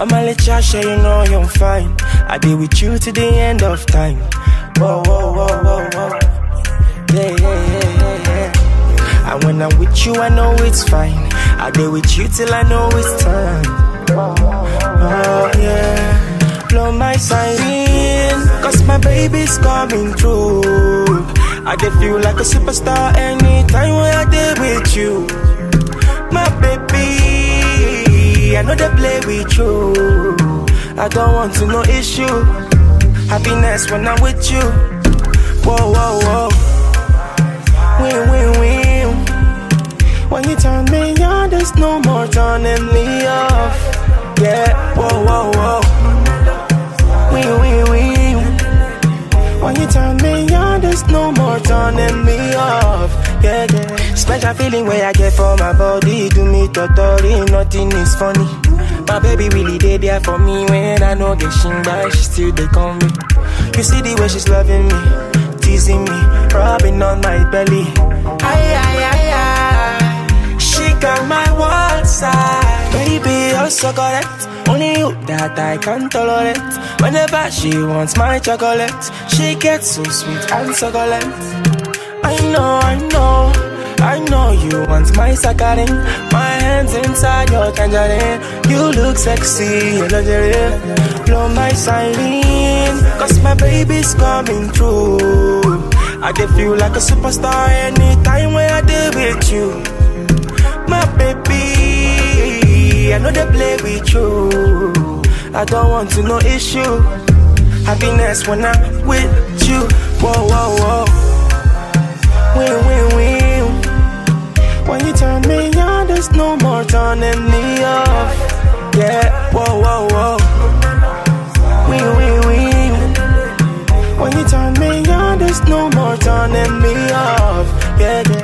I'm a little sure you know you're fine. I be with you to the end of time. Whoa, whoa, whoa, whoa, whoa. Yeah, yeah, yeah, yeah, yeah. And when I'm with you, I know it's fine. I be with you till I know it's time. Oh, yeah. Blow my siren, cause my baby's coming through. I dey feel like a superstar anytime when I dey with you. My baby, I know they play with you. I don't want to no issue. Happiness when I'm with you. Whoa, whoa, whoa. Win, win, win. When you turn me on, there's no more turning me off. Yeah, whoa, whoa, whoa. Win, win, win. When you turn me on, there's no more turning me off. Yeah, yeah. Special feeling where I get for my body. Do me totally, nothing is funny. My baby really did there for me. When I know get shingba, she still they call me. You see the way she's loving me, teasing me, rubbing on my belly. Ay, ay, ay, ay. She got my one side. Baby, you're so correct. Only you that I can tolerate. Whenever she wants my chocolate, she gets so sweet and succulent. I know, I know, I know you want my saccharin. My hands inside your tangerine. You look sexy, you're lingerie. Blow my siren, cause my baby's coming through. I dey feel like a superstar anytime when I dey with you. My baby, I know they play with you. I don't want to no issue. Happiness when I'm with you. Whoa, whoa, whoa. Win, win, win. When you turn me on, there's no more turning me off. Yeah, whoa, whoa, whoa. Win, win, win. When you turn me on, there's no more turning me off. Yeah, yeah.